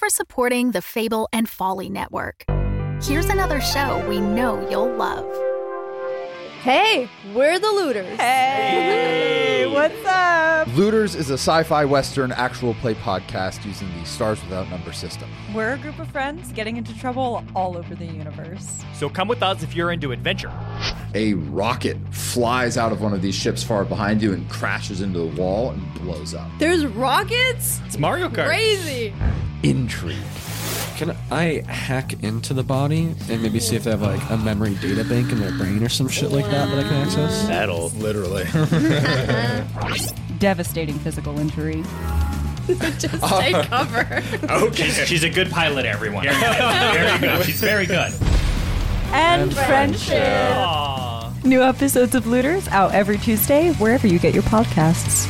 for supporting the Fable and Folly Network. Here's another show we know you'll love. Hey, we're the Looters. Hey, what's up? Looters is a sci-fi western actual play podcast using the Stars Without Number system. We're a group of friends getting into trouble all over the universe. So come with us if you're into adventure. A rocket flies out of one of these ships far behind you and crashes into the wall and blows up. There's rockets? It's Mario Kart. Crazy. Intrigue. Can I hack into the body and maybe see if they have like a memory data bank in their brain or some shit like that I can access? That'll Literally. Devastating physical injury. Just take cover. Okay. She's a good pilot, everyone. Very good. She's very good. And friendship. Aww. New episodes of Looters out every Tuesday, wherever you get your podcasts.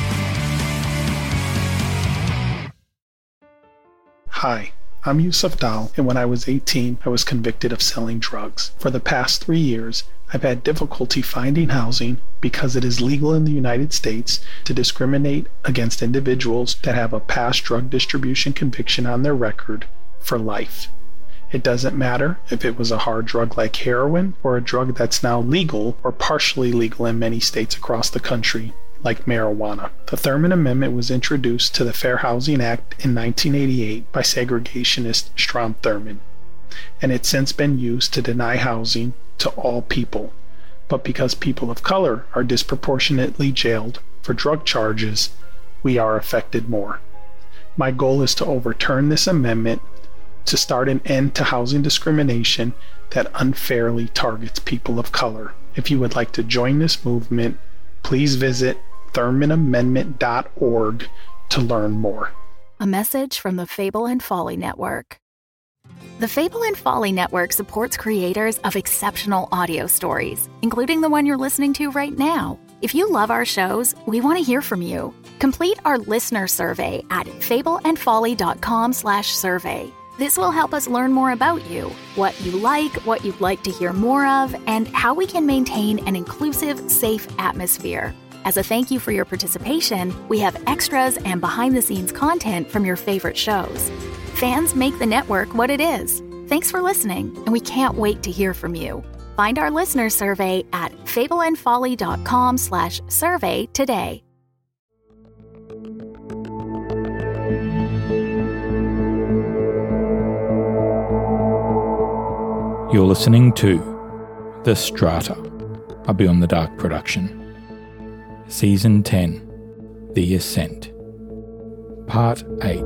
Hi, I'm Yusuf Dal, and when I was 18, I was convicted of selling drugs. For the past 3 years, I've had difficulty finding housing because it is legal in the United States to discriminate against individuals that have a past drug distribution conviction on their record for life. It doesn't matter if it was a hard drug like heroin or a drug that's now legal or partially legal in many states across the country, like marijuana. The Thurman Amendment was introduced to the Fair Housing Act in 1988 by segregationist Strom Thurmond, and it's since been used to deny housing to all people. But because people of color are disproportionately jailed for drug charges, we are affected more. My goal is to overturn this amendment to start an end to housing discrimination that unfairly targets people of color. If you would like to join this movement, please visit ThurmanAmendment.org to learn more. A message from the Fable and Folly Network. The Fable and Folly Network supports creators of exceptional audio stories, including the one you're listening to right now. If you love our shows, we want to hear from you. Complete our listener survey at fableandfolly.com/survey. This will help us learn more about you, what you like, what you'd like to hear more of, and how we can maintain an inclusive, safe atmosphere. As a thank you for your participation, we have extras and behind-the-scenes content from your favorite shows. Fans make the network what it is. Thanks for listening, and we can't wait to hear from you. Find our listener survey at fableandfolly.com/survey today. You're listening to The Strata, a Beyond the Dark production. Season 10, The Ascent. Part 8.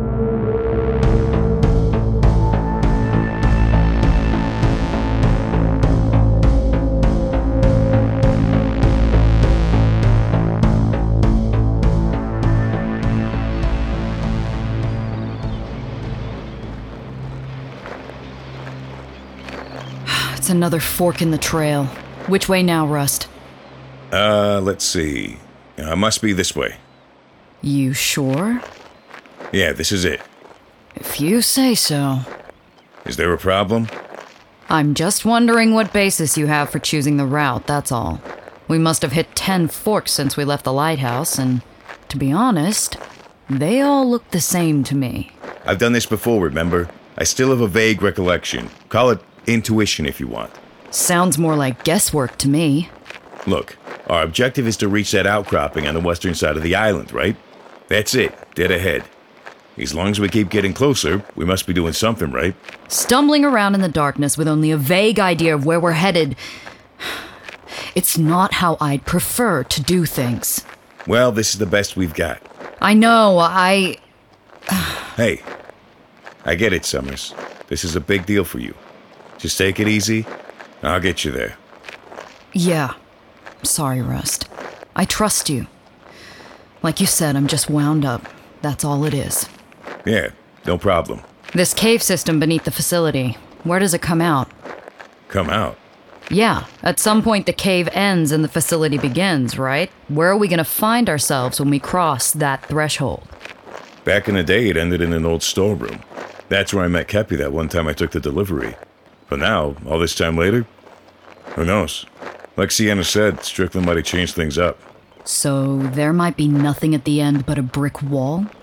It's another fork in the trail. Which way now, Rust? Let's see. Must be this way. You sure? Yeah, this is it. If you say so. Is there a problem? I'm just wondering what basis you have for choosing the route, that's all. We must have hit 10 forks since we left the lighthouse, and to be honest, they all look the same to me. I've done this before, remember? I still have a vague recollection. Call it intuition if you want. Sounds more like guesswork to me. Look, our objective is to reach that outcropping on the western side of the island, right? That's it, dead ahead. As long as we keep getting closer, we must be doing something, right? Stumbling around in the darkness with only a vague idea of where we're headed, it's not how I'd prefer to do things. Well, this is the best we've got. I know, Hey, I get it, Summers. This is a big deal for you. Just take it easy, and I'll get you there. Yeah. Sorry, Rust. I trust you. Like you said, I'm just wound up. That's all it is. Yeah, no problem. This cave system beneath the facility, where does it come out? Come out? Yeah, at some point the cave ends and the facility begins, right? Where are we going to find ourselves when we cross that threshold? Back in the day, it ended in an old storeroom. That's where I met Kepi that one time I took the delivery. But now, all this time later, who knows? Like Sienna said, Strickland might have changed things up. So there might be nothing at the end but a brick wall?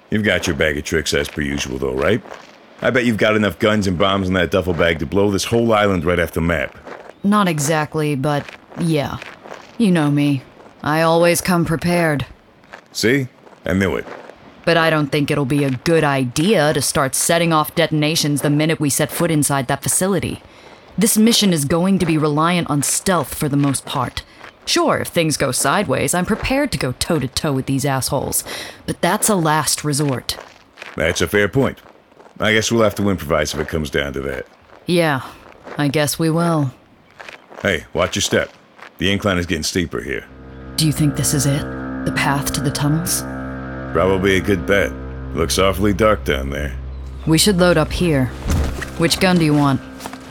You've got your bag of tricks as per usual, though, right? I bet you've got enough guns and bombs in that duffel bag to blow this whole island right off the map. Not exactly, but yeah. You know me. I always come prepared. See? I knew it. But I don't think it'll be a good idea to start setting off detonations the minute we set foot inside that facility. This mission is going to be reliant on stealth for the most part. Sure, if things go sideways, I'm prepared to go toe-to-toe with these assholes. But that's a last resort. That's a fair point. I guess we'll have to improvise if it comes down to that. Yeah, I guess we will. Hey, watch your step. The incline is getting steeper here. Do you think this is it? The path to the tunnels? Probably a good bet. Looks awfully dark down there. We should load up here. Which gun do you want?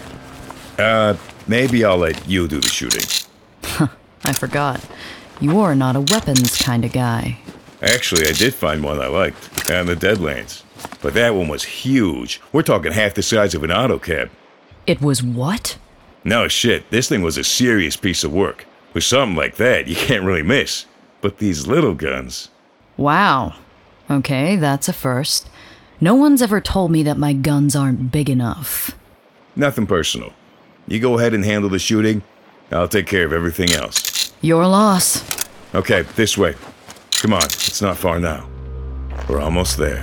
Maybe I'll let you do the shooting. I forgot. You're not a weapons kind of guy. Actually, I did find one I liked, out in the Deadlands. But that one was huge. We're talking half the size of an auto cab. It was what? No shit, this thing was a serious piece of work. With something like that, you can't really miss. But these little guns... Wow. Okay, that's a first. No one's ever told me that my guns aren't big enough. Nothing personal. You go ahead and handle the shooting. I'll take care of everything else. Your loss. Okay, this way. Come on, it's not far now. We're almost there.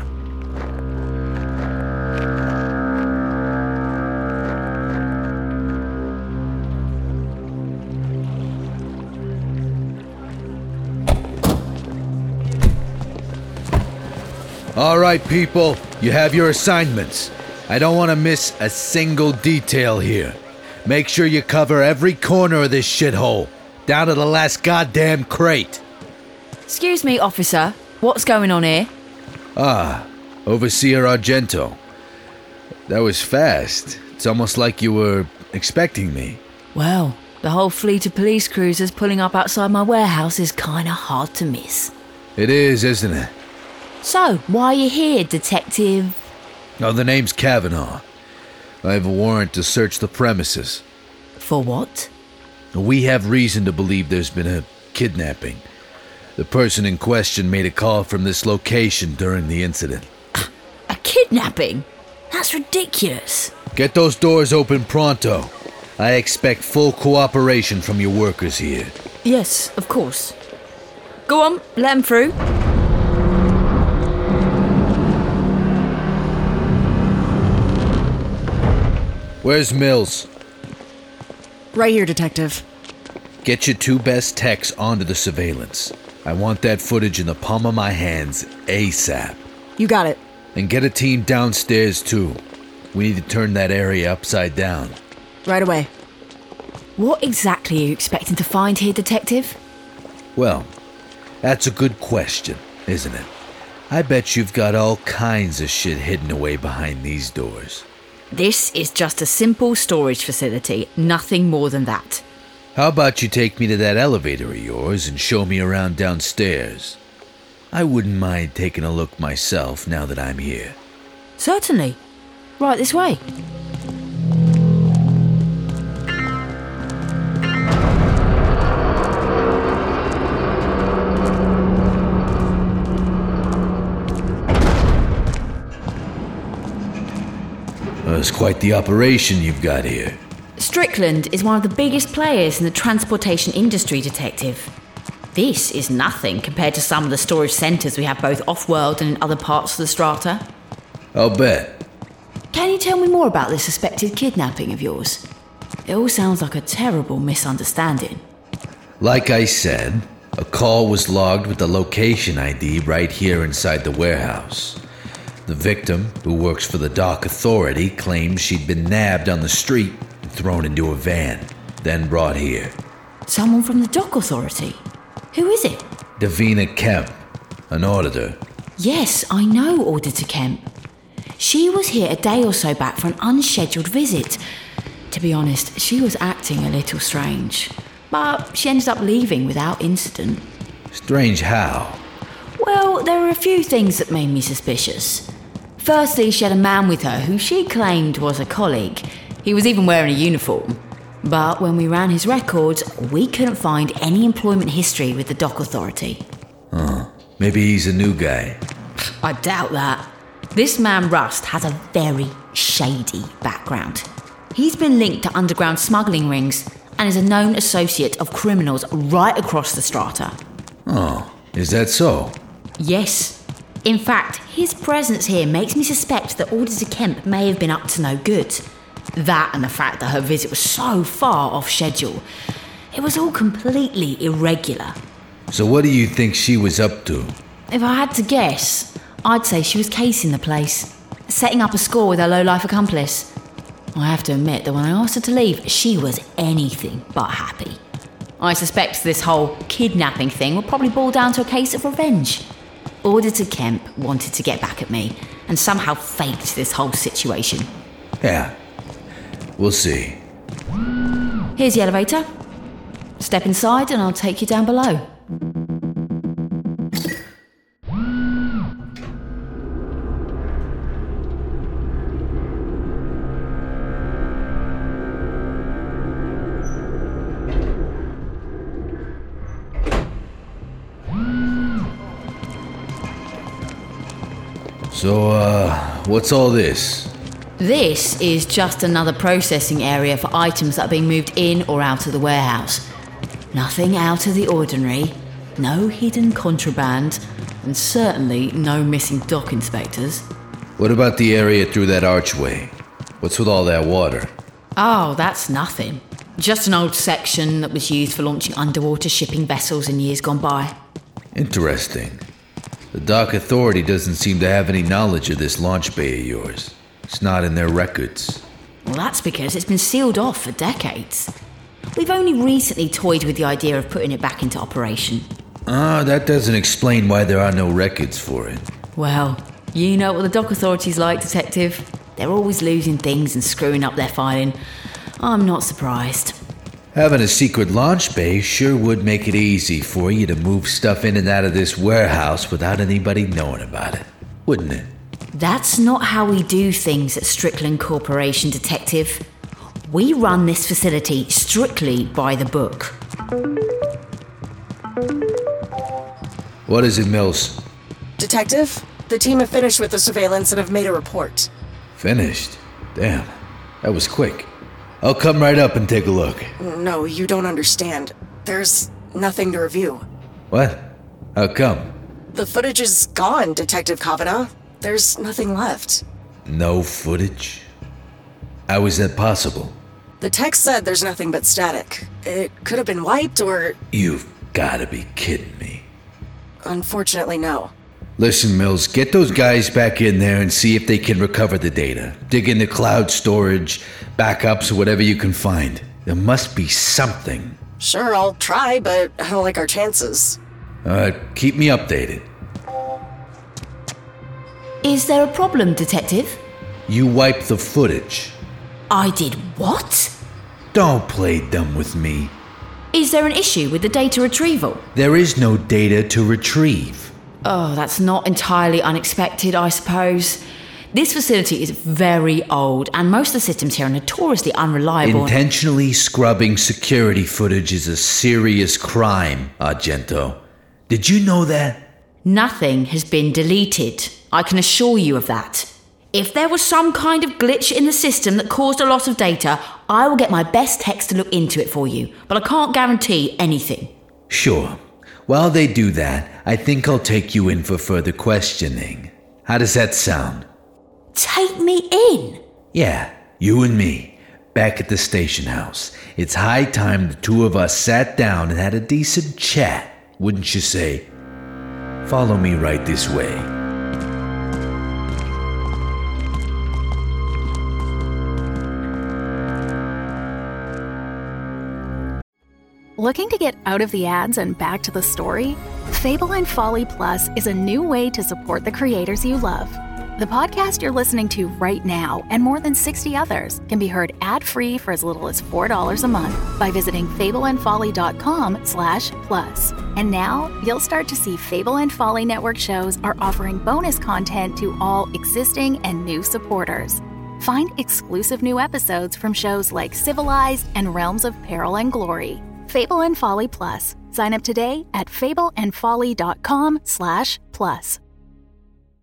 All right, people, you have your assignments. I don't want to miss a single detail here. Make sure you cover every corner of this shithole, down to the last goddamn crate. Excuse me, officer. What's going on here? Overseer Argento. That was fast. It's almost like you were expecting me. Well, the whole fleet of police cruisers pulling up outside my warehouse is kinda hard to miss. It is, isn't it? So, why are you here, Detective? Oh, the name's Kavanaugh. I have a warrant to search the premises. For what? We have reason to believe there's been a kidnapping. The person in question made a call from this location during the incident. A kidnapping? That's ridiculous. Get those doors open pronto. I expect full cooperation from your workers here. Yes, of course. Go on, let them through. Where's Mills? Right here, Detective. Get your two best techs onto the surveillance. I want that footage in the palm of my hands ASAP. You got it. And get a team downstairs, too. We need to turn that area upside down. Right away. What exactly are you expecting to find here, Detective? Well, that's a good question, isn't it? I bet you've got all kinds of shit hidden away behind these doors. This is just a simple storage facility, nothing more than that. How about you take me to that elevator of yours and show me around downstairs? I wouldn't mind taking a look myself now that I'm here. Certainly. Right this way. It's quite the operation you've got here. Strickland is one of the biggest players in the transportation industry, Detective. This is nothing compared to some of the storage centres we have both off-world and in other parts of the strata. I'll bet. Can you tell me more about this suspected kidnapping of yours? It all sounds like a terrible misunderstanding. Like I said, a call was logged with the location ID right here inside the warehouse. The victim, who works for the Dock Authority, claims she'd been nabbed on the street and thrown into a van, then brought here. Someone from the Dock Authority? Who is it? Davina Kemp, an auditor. Yes, I know Auditor Kemp. She was here a day or so back for an unscheduled visit. To be honest, she was acting a little strange. But she ended up leaving without incident. Strange how? Well, there were a few things that made me suspicious. Firstly, she had a man with her who she claimed was a colleague. He was even wearing a uniform. But when we ran his records, we couldn't find any employment history with the Dock Authority. Maybe he's a new guy. I doubt that. This man Rust has a very shady background. He's been linked to underground smuggling rings and is a known associate of criminals right across the strata. Oh, is that so? Yes. In fact, his presence here makes me suspect that Auditor Kemp may have been up to no good. That and the fact that her visit was so far off schedule. It was all completely irregular. So what do you think she was up to? If I had to guess, I'd say she was casing the place, setting up a score with her low-life accomplice. I have to admit that when I asked her to leave, she was anything but happy. I suspect this whole kidnapping thing will probably boil down to a case of revenge. Auditor Kemp wanted to get back at me and somehow faked this whole situation. Yeah, we'll see. Here's the elevator. Step inside and I'll take you down below. So, what's all this? This is just another processing area for items that are being moved in or out of the warehouse. Nothing out of the ordinary, no hidden contraband, and certainly no missing dock inspectors. What about the area through that archway? What's with all that water? Oh, that's nothing. Just an old section that was used for launching underwater shipping vessels in years gone by. Interesting. The Dock Authority doesn't seem to have any knowledge of this launch bay of yours. It's not in their records. Well, that's because it's been sealed off for decades. We've only recently toyed with the idea of putting it back into operation. That doesn't explain why there are no records for it. Well, you know what the Dock Authority's like, Detective. They're always losing things and screwing up their filing. I'm not surprised. Having a secret launch bay sure would make it easy for you to move stuff in and out of this warehouse without anybody knowing about it, wouldn't it? That's not how we do things at Strickland Corporation, Detective. We run this facility strictly by the book. What is it, Mills? Detective, the team have finished with the surveillance and have made a report. Finished? Damn, that was quick. I'll come right up and take a look. No, you don't understand. There's nothing to review. What? How come? The footage is gone, Detective Kavanaugh. There's nothing left. No footage? How is that possible? The text said there's nothing but static. It could have been wiped or... You've gotta be kidding me. Unfortunately, no. Listen, Mills, get those guys back in there and see if they can recover the data. Dig into cloud storage, backups, or whatever you can find. There must be something. Sure, I'll try, but I don't like our chances. Keep me updated. Is there a problem, Detective? You wiped the footage. I did what? Don't play dumb with me. Is there an issue with the data retrieval? There is no data to retrieve. Oh, that's not entirely unexpected, I suppose. This facility is very old, and most of the systems here are notoriously unreliable. Intentionally scrubbing security footage is a serious crime, Argento. Did you know that? Nothing has been deleted. I can assure you of that. If there was some kind of glitch in the system that caused a loss of data, I will get my best techs to look into it for you, but I can't guarantee anything. Sure. While they do that, I think I'll take you in for further questioning. How does that sound? Take me in? Yeah, you and me, back at the station house. It's high time the two of us sat down and had a decent chat, wouldn't you say? Follow me right this way. Looking to get out of the ads and back to the story? Fable and Folly Plus is a new way to support the creators you love. The podcast you're listening to right now and more than 60 others can be heard ad-free for as little as $4 a month by visiting fableandfolly.com/plus. And now you'll start to see Fable and Folly Network shows are offering bonus content to all existing and new supporters. Find exclusive new episodes from shows like Civilized and Realms of Peril and Glory. Fable and Folly Plus. Sign up today at fableandfolly.com/plus.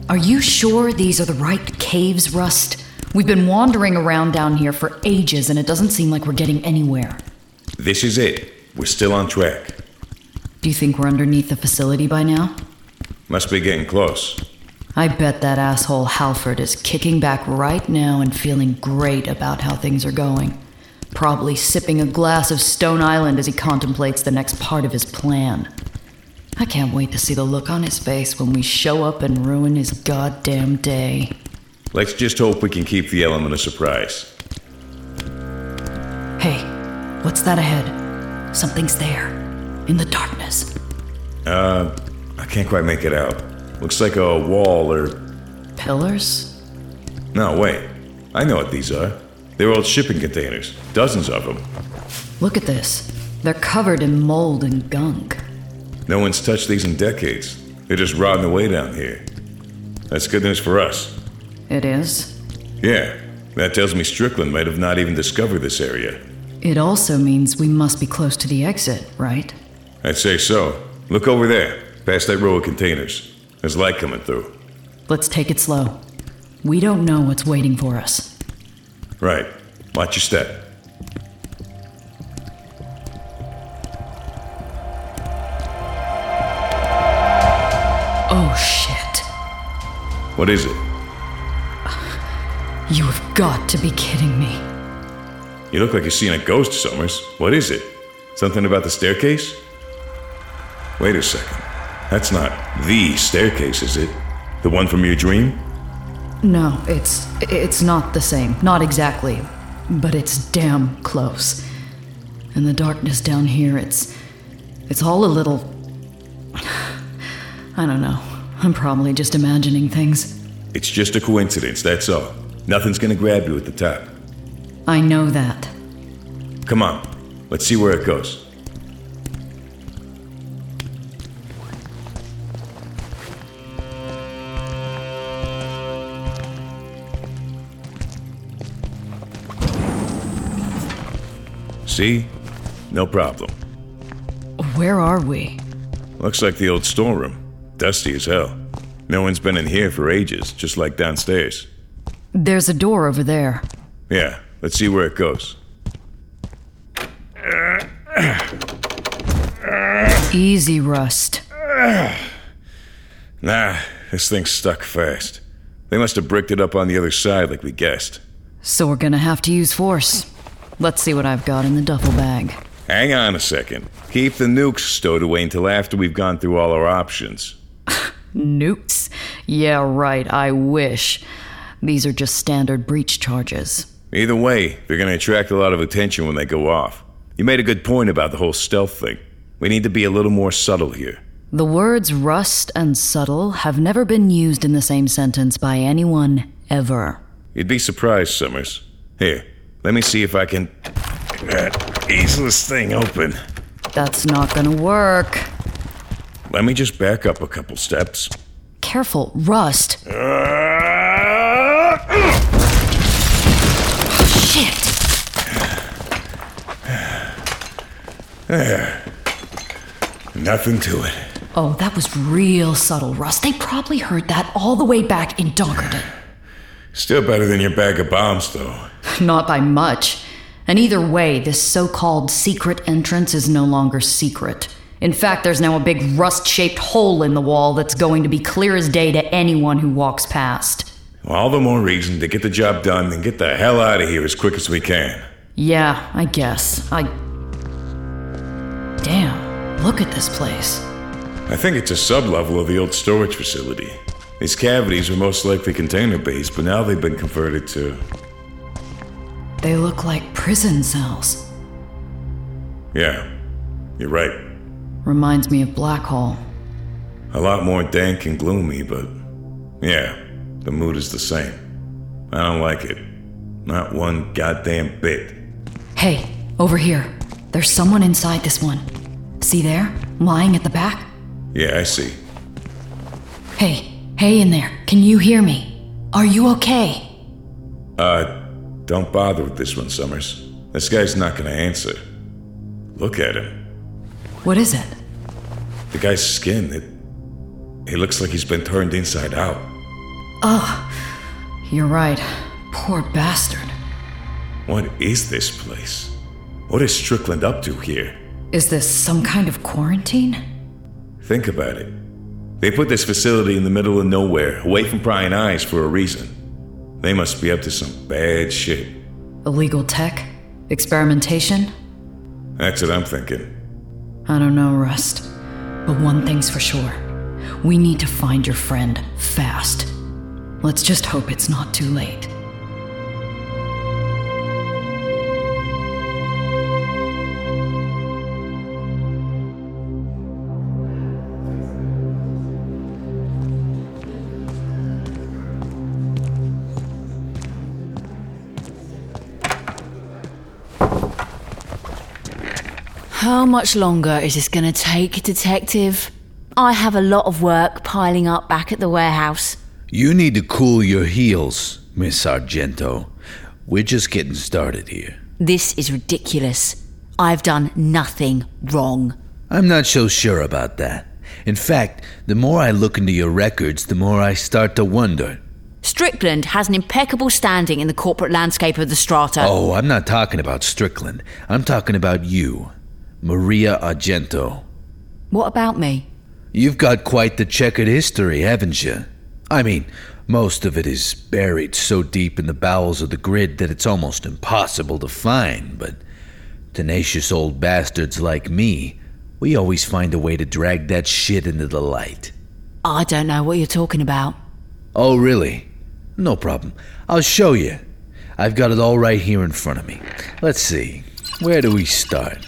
Are you sure these are the right caves, Rust? We've been wandering around down here for ages, and it doesn't seem like we're getting anywhere. This is it. We're still on track. Do you think we're underneath the facility by now? Must be getting close. I bet that asshole Halford is kicking back right now and feeling great about how things are going. Probably sipping a glass of Stone Island as he contemplates the next part of his plan. I can't wait to see the look on his face when we show up and ruin his goddamn day. Let's just hope we can keep the element of surprise. Hey, what's that ahead? Something's there. In the darkness. I can't quite make it out. Looks like a wall or... Pillars? No, wait. I know what these are. They're old shipping containers. Dozens of them. Look at this. They're covered in mold and gunk. No one's touched these in decades. They're just rotting away down here. That's good news for us. It is? Yeah. That tells me Strickland might have not even discovered this area. It also means we must be close to the exit, right? I'd say so. Look over there, past that row of containers. There's light coming through. Let's take it slow. We don't know what's waiting for us. Right. Watch your step. Oh, shit. What is it? You have got to be kidding me. You look like you've seen a ghost, Summers. What is it? Something about the staircase? Wait a second. That's not the staircase, is it? The one from your dream? No, it's not the same. Not exactly. But it's damn close. And the darkness down here, it's all a little... I don't know. I'm probably just imagining things. It's just a coincidence, that's all. Nothing's gonna grab you at the top. I know that. Come on, let's see where it goes. See? No problem. Where are we? Looks like the old storeroom. Dusty as hell. No one's been in here for ages, just like downstairs. There's a door over there. Yeah, let's see where it goes. Easy, Rust. Nah, this thing's stuck fast. They must have bricked it up on the other side like we guessed. So we're gonna have to use force. Let's see what I've got in the duffel bag. Hang on a second. Keep the nukes stowed away until after we've gone through all our options. Nukes? Yeah, right, I wish. These are just standard breach charges. Either way, they're gonna attract a lot of attention when they go off. You made a good point about the whole stealth thing. We need to be a little more subtle here. The words rust and subtle have never been used in the same sentence by anyone, ever. You'd be surprised, Summers. Here, let me see if I can ease this thing open. That's not gonna work. Let me just back up a couple steps. Careful, Rust. Shit! There. Nothing to it. Oh, that was real subtle, Rust. They probably heard that all the way back in Donkerton. Still better than your bag of bombs, though. Not by much. And either way, this so-called secret entrance is no longer secret. In fact, there's now a big rust-shaped hole in the wall that's going to be clear as day to anyone who walks past. All the more reason to get the job done and get the hell out of here as quick as we can. Yeah, I guess. Damn, look at this place. I think it's a sub-level of the old storage facility. These cavities were most likely container bays, but now they've been converted to... They look like prison cells. Yeah, you're right. Reminds me of Black Hole. A lot more dank and gloomy, but... yeah, the mood is the same. I don't like it. Not one goddamn bit. Hey, over here. There's someone inside this one. See there? Lying at the back? Yeah, I see. Hey in there. Can you hear me? Are you okay? Don't bother with this one, Summers. This guy's not gonna answer. Look at him. What is it? The guy's skin, he looks like he's been turned inside out. Oh, you're right. Poor bastard. What is this place? What is Strickland up to here? Is this some kind of quarantine? Think about it. They put this facility in the middle of nowhere, away from prying eyes for a reason. They must be up to some bad shit. Illegal tech? Experimentation? That's what I'm thinking. I don't know, Rust. But one thing's for sure. We need to find your friend fast. Let's just hope it's not too late. How much longer is this gonna take, Detective? I have a lot of work piling up back at the warehouse. You need to cool your heels, Miss Argento. We're just getting started here. This is ridiculous. I've done nothing wrong. I'm not so sure about that. In fact, the more I look into your records, the more I start to wonder. Strickland has an impeccable standing in the corporate landscape of the Strata. Oh, I'm not talking about Strickland. I'm talking about you, Maria Argento. What about me? You've got quite the checkered history, haven't you? I mean, most of it is buried so deep in the bowels of the grid that it's almost impossible to find, but tenacious old bastards like me, we always find a way to drag that shit into the light. I don't know what you're talking about. Oh, really? No problem. I'll show you. I've got it all right here in front of me. Let's see. Where do we start?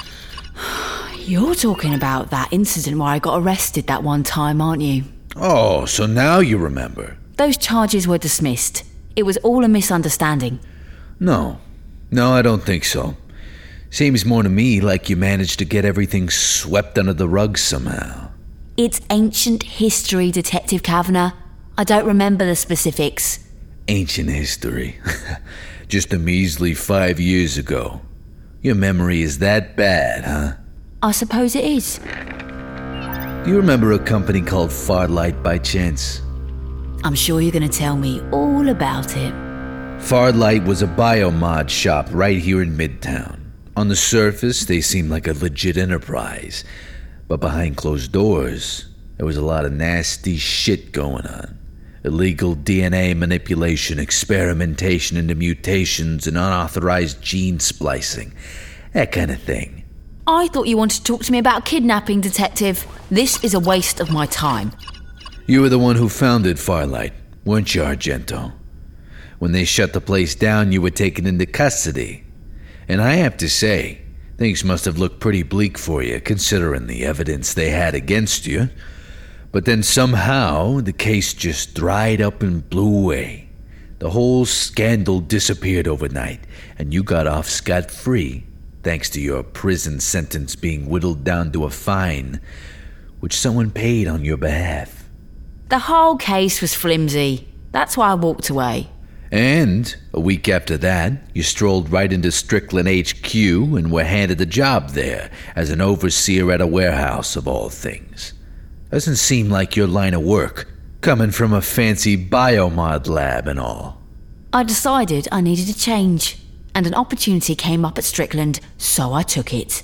You're talking about that incident where I got arrested that one time, aren't you? Oh, so now you remember. Those charges were dismissed. It was all a misunderstanding. No, I don't think so. Seems more to me like you managed to get everything swept under the rug somehow. It's ancient history, Detective Kavanagh. I don't remember the specifics. Ancient history. Just a measly 5 years ago. Your memory is that bad, huh? I suppose it is. Do you remember a company called Farlight by chance? I'm sure you're going to tell me all about it. Farlight was a biomod shop right here in Midtown. On the surface, they seemed like a legit enterprise. But behind closed doors, there was a lot of nasty shit going on. Illegal DNA manipulation, experimentation into mutations, and unauthorized gene splicing. That kind of thing. I thought you wanted to talk to me about kidnapping, Detective. This is a waste of my time. You were the one who founded Farlight, weren't you, Argento? When they shut the place down, you were taken into custody. And I have to say, things must have looked pretty bleak for you, considering the evidence they had against you. But then somehow, the case just dried up and blew away. The whole scandal disappeared overnight, and you got off scot-free, thanks to your prison sentence being whittled down to a fine, which someone paid on your behalf. The whole case was flimsy. That's why I walked away. And a week after that, you strolled right into Strickland HQ and were handed a job there as an overseer at a warehouse, of all things. Doesn't seem like your line of work, coming from a fancy biomod lab and all. I decided I needed a change, and an opportunity came up at Strickland, so I took it.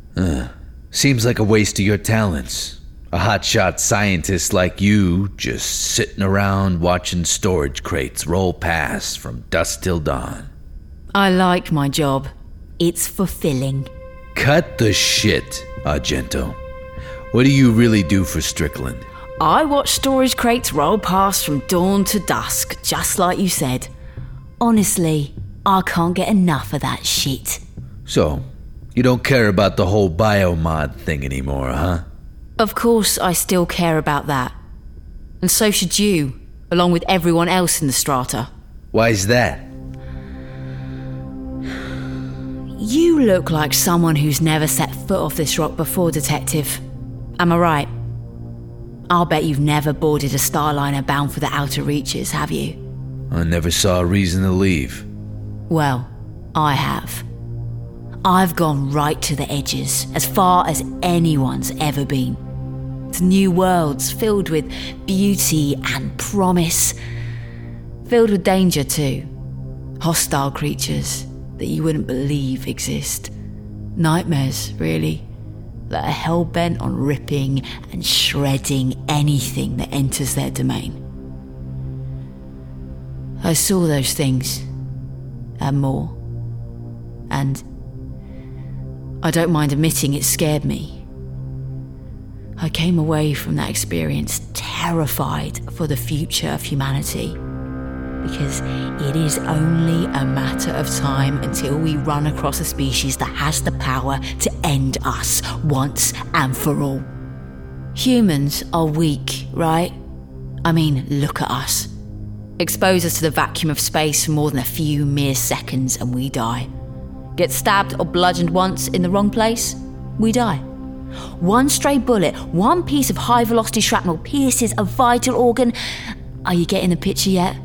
Seems like a waste of your talents. A hotshot scientist like you just sitting around watching storage crates roll past from dusk till dawn. I like my job. It's fulfilling. Cut the shit, Argento. What do you really do for Strickland? I watch storage crates roll past from dawn to dusk, just like you said. Honestly, I can't get enough of that shit. So, you don't care about the whole biomod thing anymore, huh? Of course I still care about that. And so should you, along with everyone else in the Strata. Why's that? You look like someone who's never set foot off this rock before, Detective. Am I right? I'll bet you've never boarded a Starliner bound for the outer reaches, have you? I never saw a reason to leave. Well, I have. I've gone right to the edges, as far as anyone's ever been. To new worlds filled with beauty and promise. Filled with danger too. Hostile creatures that you wouldn't believe exist. Nightmares, really, that are hell-bent on ripping and shredding anything that enters their domain. I saw those things, and more. And I don't mind admitting it scared me. I came away from that experience terrified for the future of humanity. Because it is only a matter of time until we run across a species that has the power to end us once and for all. Humans are weak, right? I mean, look at us. Expose us to the vacuum of space for more than a few mere seconds and we die. Get stabbed or bludgeoned once in the wrong place, we die. One stray bullet, one piece of high-velocity shrapnel pierces a vital organ. Are you getting the picture yet?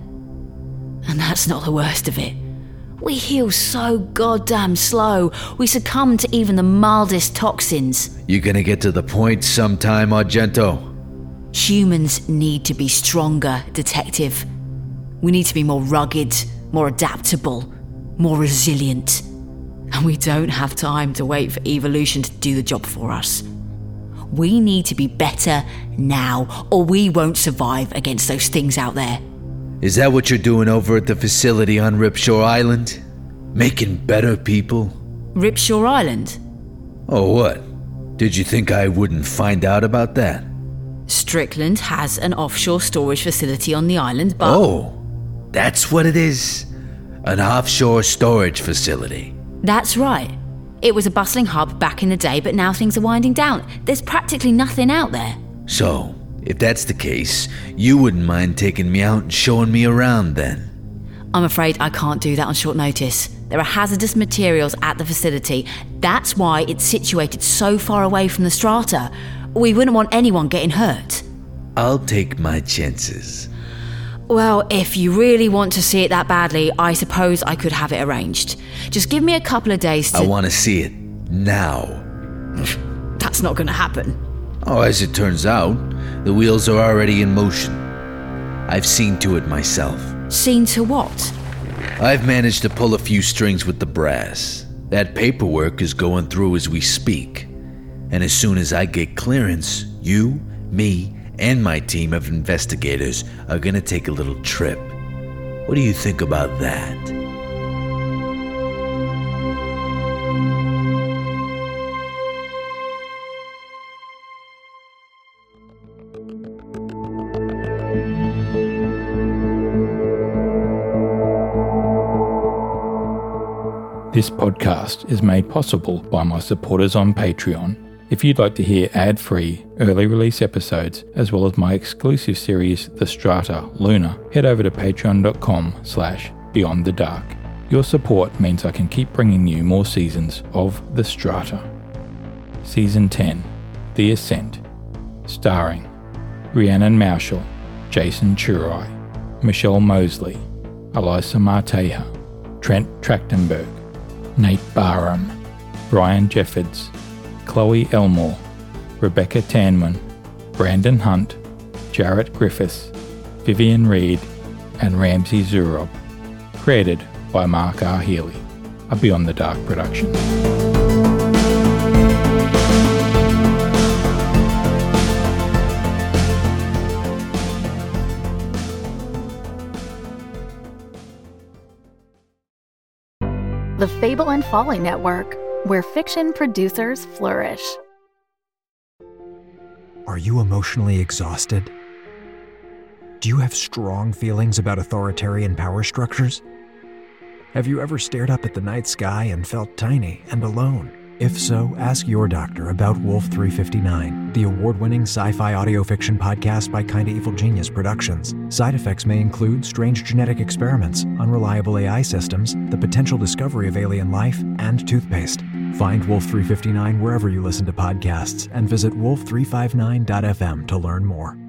And that's not the worst of it. We heal so goddamn slow, we succumb to even the mildest toxins. You gonna get to the point sometime, Argento? Humans need to be stronger, Detective. We need to be more rugged, more adaptable, more resilient. And we don't have time to wait for evolution to do the job for us. We need to be better now, or we won't survive against those things out there. Is that what you're doing over at the facility on Ripshore Island? Making better people? Ripshore Island? Oh, what? Did you think I wouldn't find out about that? Strickland has an offshore storage facility on the island, but... Oh, that's what it is. An offshore storage facility. That's right. It was a bustling hub back in the day, but now things are winding down. There's practically nothing out there. So, if that's the case, you wouldn't mind taking me out and showing me around then? I'm afraid I can't do that on short notice. There are hazardous materials at the facility. That's why it's situated so far away from the strata. We wouldn't want anyone getting hurt. I'll take my chances. Well, if you really want to see it that badly, I suppose I could have it arranged. Just give me a couple of days to... I want to see it now. That's not going to happen. Oh, as it turns out, the wheels are already in motion. I've seen to it myself. Seen to what? I've managed to pull a few strings with the brass. That paperwork is going through as we speak. And as soon as I get clearance, you, me, and my team of investigators are gonna take a little trip. What do you think about that? This podcast is made possible by my supporters on Patreon. If you'd like to hear ad-free, early release episodes, as well as my exclusive series, The Strata Luna, head over to patreon.com/beyondthedark. Your support means I can keep bringing you more seasons of The Strata. Season 10, The Ascent, starring Rhiannon Mauschel, Jason Churai, Michelle Mosley, Elisa Marteja, Trent Trachtenberg, Nate Barham, Brian Jeffords, Chloe Elmore, Rebecca Tanman, Brandon Hunt, Jarrett Griffiths, Vivian Reed, and Ramsey Zurob. Created by Mark R. Healy, a Beyond the Dark production. The Fable and Folly Network, where fiction producers flourish. Are you emotionally exhausted? Do you have strong feelings about authoritarian power structures? Have you ever stared up at the night sky and felt tiny and alone? If so, ask your doctor about Wolf 359, the award-winning sci-fi audio fiction podcast by Kinda Evil Genius Productions. Side effects may include strange genetic experiments, unreliable AI systems, the potential discovery of alien life, and toothpaste. Find Wolf 359 wherever you listen to podcasts and visit wolf359.fm to learn more.